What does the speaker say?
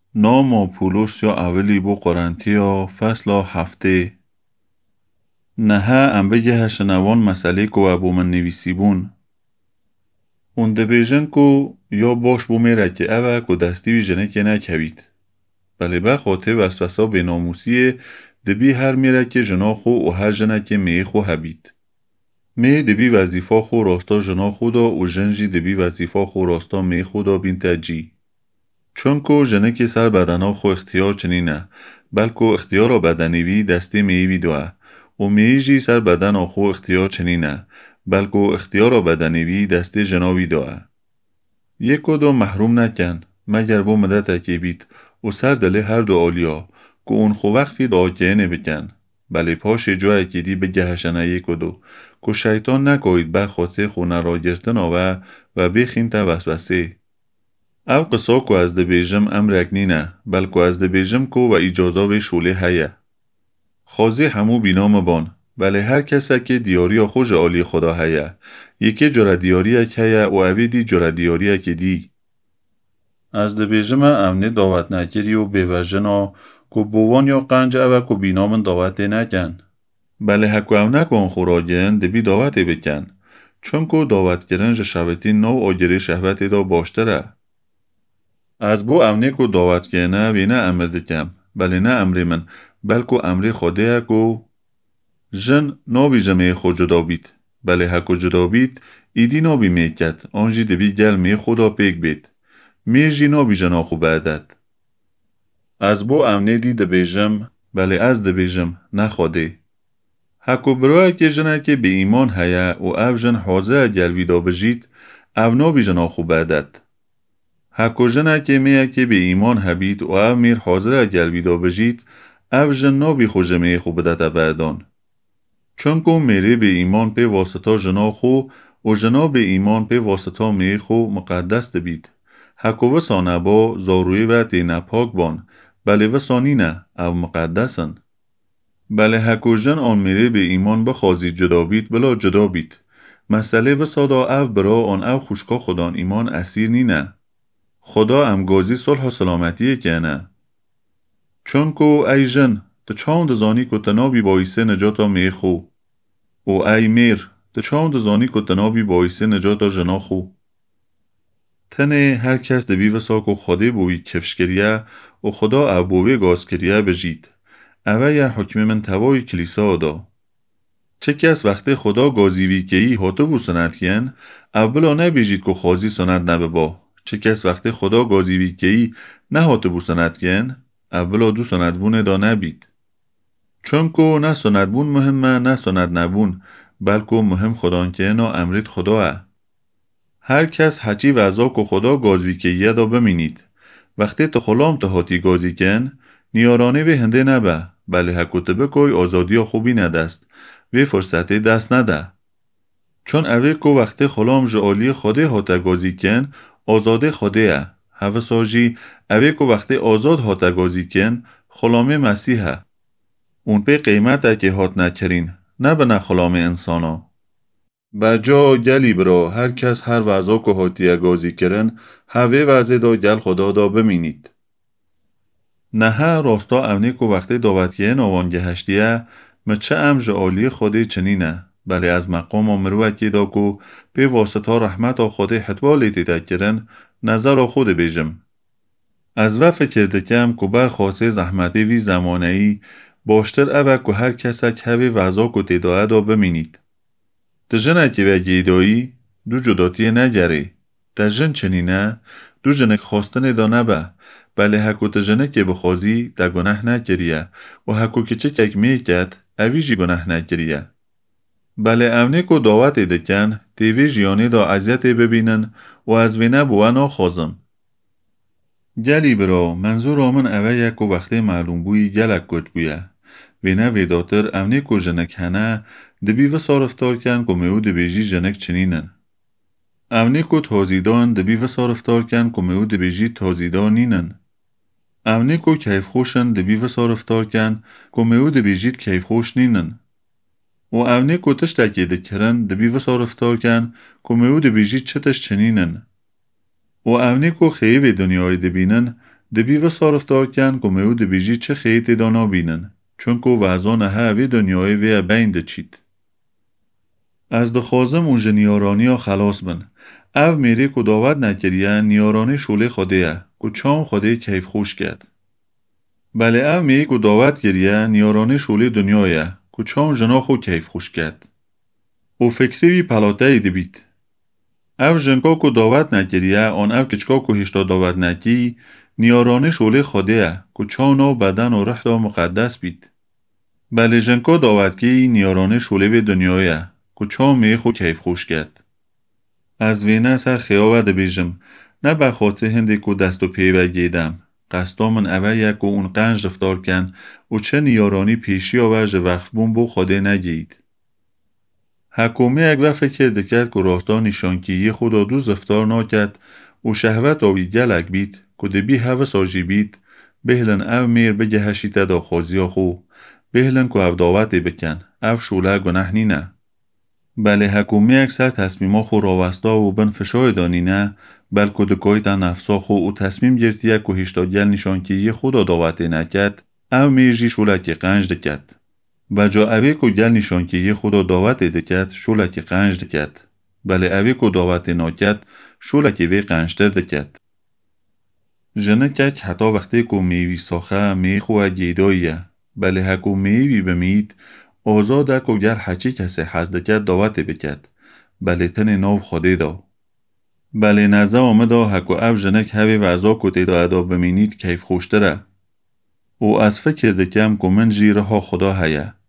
نام پولس یا اولی بو قرنتیا فصل هفته نها ام بگه هشنوان مسئله کو ابو من نویسی بون اون دبیجن کو یا باش بو میره که اوه کو دستی بی جنه که نکوید بله با خاطر وسوسا به ناموسیه دبی هر میره که جنا خو و هر جنه که می خو هبید می دبی وظیفا خو راستا جنا خودا و جنجی دبی وظیفا خو راستا می خودا بین تجی چون کو جنه که سر بدنا خو اختیار چنینه بلکو اختیار بدنیوی دستی میوی دوه و میجی سر بدن خو اختیار چنینه بلکو اختیار بدنیوی دستی جناوی دوه یک و دو محروم نکن مگر بو مدت اکی بید و سر دل هر دو آلیا که اون خو وقفی داکه نبکن بله پاش جا اکی دی بگهشنه یک و دو که شیطان نکوید بر خاطر خونه را گرتن آوه و بخین تا وسوسه او قصا کو از دبیجم امرک نینه بلکو از دبیجم کو و اجازه و شوله هیه خوازی همو بینام بان بله هر کسی که دیاری خوش آلی خدا هیه یکی جرا دیاری اک هیه و اوی دی جرا دیاری اک دی از دبیجم امنی دعوت نکری و بیوجنا کو بوان یا قنج او کو بینامن دعوت نکن بله حکو او نکن خوراگن دبی دعوت بکن چون کو دعوت کرنج شویتی نو آگری شهوتی دا باشتره از بو امنی کو دعوت کنه وی نه امر دکم بله نه امر من بلکو امر خوده کو جن نابی جمعه خود جدا بید بله حکو جدا بید ایدی نابی میکد آنجی دبی گل می خدا پیک بید میرجی نابی جنا خو بعدد از بو امنی دی دبیجم بله از دبیجم نه خوده حکو بروه که جنه که به ایمان هیا و او جن حاضر گل ویدا بجید او نابی جنا خو بعدد حکو جنه که میه که به ایمان هبید و او میر حاضر اگل ویدا بجید او جن نابی خو جمعه خو بدت بعدان چون که میره به ایمان پی واسطا جنا خو و جنا به ایمان پی واسطا می خو مقدس دبید حکو وسانه با زاروی و دینه پاک بان بله وسانی نه او مقدسن بله حکو جن آن میره به ایمان بخوازید جدا بید بلا جدا بید مسئله وسادا او برا آن او خوشکا خودان ایمان اسیر نینه خدا امگازی صلح و سلامتیه که نه چون کو ای جن ده چاند زانی که تنابی بایسه نجاتا می خو و ای میر ده چاند زانی که تنابی بایسه نجاتا جنا خو تنه هر کس ده بیوسا که خدا بوی کفشگریه و خدا او بوی گازگریه بجید اوه یه حکم من توای کلیسا دا چه کس وقتی خدا گازیوی که ای هاتو بو سند کن اولا نبیجید که خازی سند نببا چه کس وقتی خدا گازیوی که ای نه هاتو بو سند کن اولا دو سند بونه دا نبید چون که نه سند بون مهمه نه سند نبون بلکه مهم خدان که نه امرید خداه هر کس حچی وعظا که خدا گازوی که یه دا بمینید وقتی تو خلام تو هاتی گازی کن نیارانه و هنده نبه بله حکوته بکوی آزادی خوبی ندست و فرصتی دست نده چون اوه که وقتی خلام جعالی خوده هاته گازی کن آزاده خوده هوا ساجی اوه که وقتی آزاد هاته گازی کن خلام مسیحه اون پی قیمت که هات نکرین نه به نه خلام انسانا بجا گلی برا هر کس هر وعظا که هاتی گازی کرن هوه وعظه دا گل خدا دا بمینید نه راستا اونی که وقتی دعوتیه نوانگه هشتیه مچه ام جعالی خوده چنینه بله از مقام امروه که دا که به واسطه رحمت خوده حتوالی تیده کرن نظر خود بیجم از و فکر دکم که بر خاطر زحمتی وی زمانه ای باشتر اوه که هر کسا که هوی وعظا که تیداه دا بمینید دجنه که و گیدایی دو جداتی نگره دجن چنینه دو جنک خواستن دا نبه بله حکو تجنه که بخوازی دا گناه نکریه و حکو که چه کک میکد اویجی گناه نکریه بله اونه که دعوت دکن تیوی جیانه دا عذیت ببینن و از وینه بوه ناخوازم گلی برا منظور آمن اوه یک و وقتی معلوم بوی گلک گد بویه وینه ویداتر اونه که جنک هنه دبی و صارفتار کن که میو دبیجی جنک چنینن اونه که تازیدان دبی و صارفتار کن که میو دبیجی تازیدان نینن اونه که کیف خوشن دبی و صارفتار کن که میو دبیجید کیف خوش نینن و اونه که تشتکی دکرن دبی و صارفتار کن که میو دبیجید چتش چنینن و اونه که خیوه دنیای دبینن دبی و صارفتار کن که میو دبیجی چه خیلی دانا بینن چون که وزان اوی دنیای وی بین دچید. از دخوازم اون نیارانی ها خلاص بن. او میری که داوت نکریه نیارانی شوله خوده که چام خوده کیف خوش کرد. بله او میری که داوت کریه نیارانی شوله دنیای که چام جنا خو کیف خوش کرد. او فکری بی پلاته ایده بیت. او جنکا که داوت نکریه آن او کچکا که هشتا داوت نکی نیارانی شوله خوده که چانا بدن و رحتا مقدس بیت. بله جنکا داوت کی نیارانی شوله به دنیای که چام می خو کیف خوش کرد. از وینه سر خیابه ده بیجم نه بخاطر هنده که دست و پیوه گیدم قصدا من اوه یک و اون قنج رفتار کن و چه نیارانی پیشی آورج وقف بون بو خوده نگید. حکومه یک وقت فکر دکرد که راستا نشانکیی خدا دو زفتار ناکد و شهوت آوی گلک بید که دبی حوث آجی بید بهلن او میر بگه هشیت دا خوزیا خو بهلن که او داوتی بکن او شوله گناه نینه. بله حکومه اکثر تصمیما خو راوستا و بن فشای دانی نه بلکه دکای تا نفسا خو و تصمیم گرتیه که هشتا گل نشانکیی خدا داوتی نکد او میرجی شوله که قنج دکد. بجا اوی که گل نشانکیی خدا داوت دکد شوله که قنج دکد. بله اوی که داوت ناکد شوله که وی قنجتر دکد. جنه کک حتی وقتی که میوی ساخه میخواه گیداییه بله حکو میوی بمید آزاده که گر حچی کسی حز دکد داوت بکد بله تن ناو خوده دا. بله نزه آمده حکو او جنک هوی وعضا کتی دا ادا بمینید کیف خوشتره. او از فکر دکم که من جیره ها خدا هیه